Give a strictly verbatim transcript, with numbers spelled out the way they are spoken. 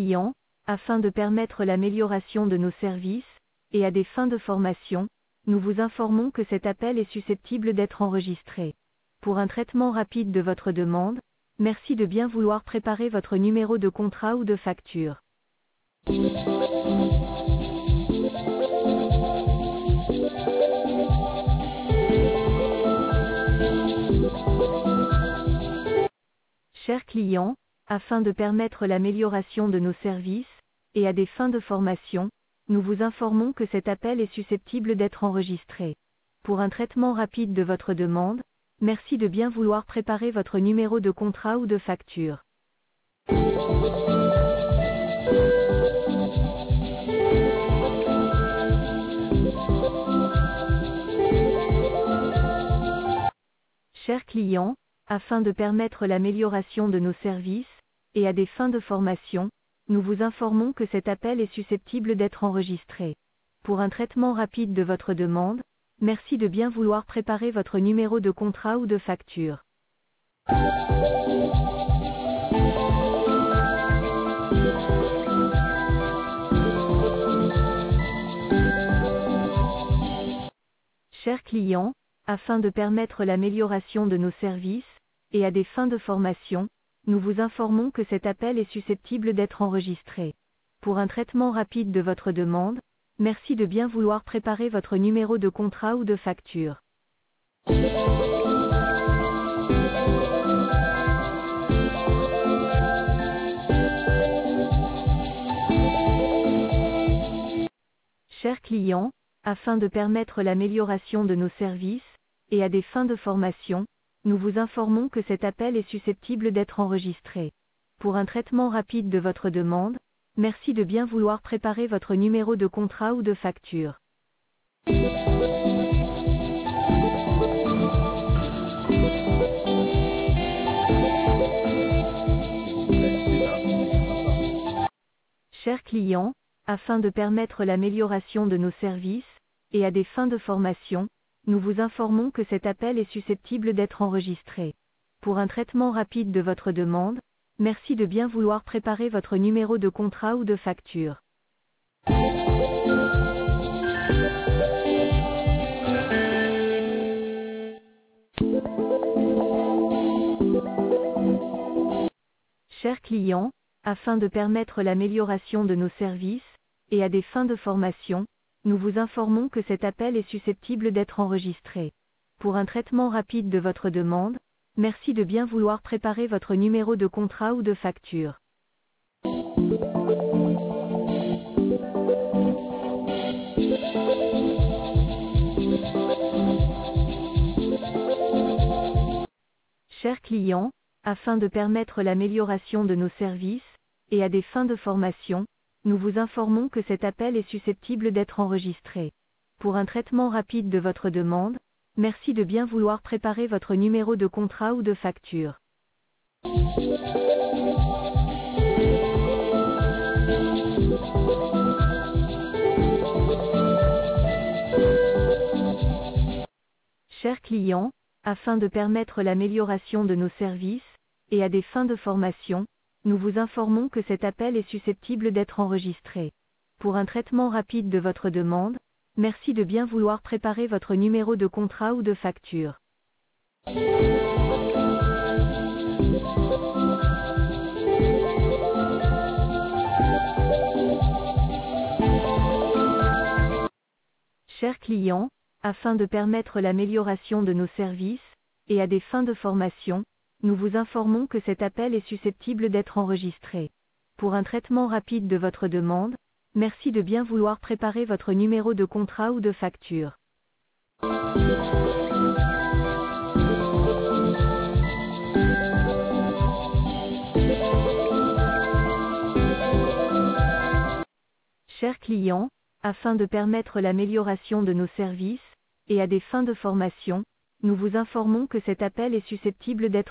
client, afin de permettre l'amélioration de nos services, et à des fins de formation, nous vous informons que cet appel est susceptible d'être enregistré. Pour un traitement rapide de votre demande, merci de bien vouloir préparer votre numéro de contrat ou de facture. Chers clients, afin de permettre l'amélioration de nos services, et à des fins de formation, nous vous informons que cet appel est susceptible d'être enregistré. Pour un traitement rapide de votre demande, merci de bien vouloir préparer votre numéro de contrat ou de facture. Chers clients, afin de permettre l'amélioration de nos services, et à des fins de formation, nous vous informons que cet appel est susceptible d'être enregistré. Pour un traitement rapide de votre demande, merci de bien vouloir préparer votre numéro de contrat ou de facture. Chers clients, afin de permettre l'amélioration de nos services, et à des fins de formation, nous vous informons que cet appel est susceptible d'être enregistré. Pour un traitement rapide de votre demande, merci de bien vouloir préparer votre numéro de contrat ou de facture. Chers clients, afin de permettre l'amélioration de nos services, et à des fins de formation, nous vous informons que cet appel est susceptible d'être enregistré. Pour un traitement rapide de votre demande, merci de bien vouloir préparer votre numéro de contrat ou de facture. Chers clients, afin de permettre l'amélioration de nos services, et à des fins de formation, nous vous informons que cet appel est susceptible d'être enregistré. Pour un traitement rapide de votre demande, merci de bien vouloir préparer votre numéro de contrat ou de facture. Chers clients, afin de permettre l'amélioration de nos services, et à des fins de formation, nous vous informons que cet appel est susceptible d'être enregistré. Pour un traitement rapide de votre demande, merci de bien vouloir préparer votre numéro de contrat ou de facture. Chers clients, afin de permettre l'amélioration de nos services, et à des fins de formation, nous vous informons que cet appel est susceptible d'être enregistré. Pour un traitement rapide de votre demande, merci de bien vouloir préparer votre numéro de contrat ou de facture. Chers clients, afin de permettre l'amélioration de nos services, et à des fins de formation, nous vous informons que cet appel est susceptible d'être enregistré. Pour un traitement rapide de votre demande, merci de bien vouloir préparer votre numéro de contrat ou de facture. Chers clients, afin de permettre l'amélioration de nos services, et à des fins de formation, nous vous informons que cet appel est susceptible d'être enregistré. Pour un traitement rapide de votre demande, merci de bien vouloir préparer votre numéro de contrat ou de facture. Chers clients, afin de permettre l'amélioration de nos services, et à des fins de formation, nous vous informons que cet appel est susceptible d'être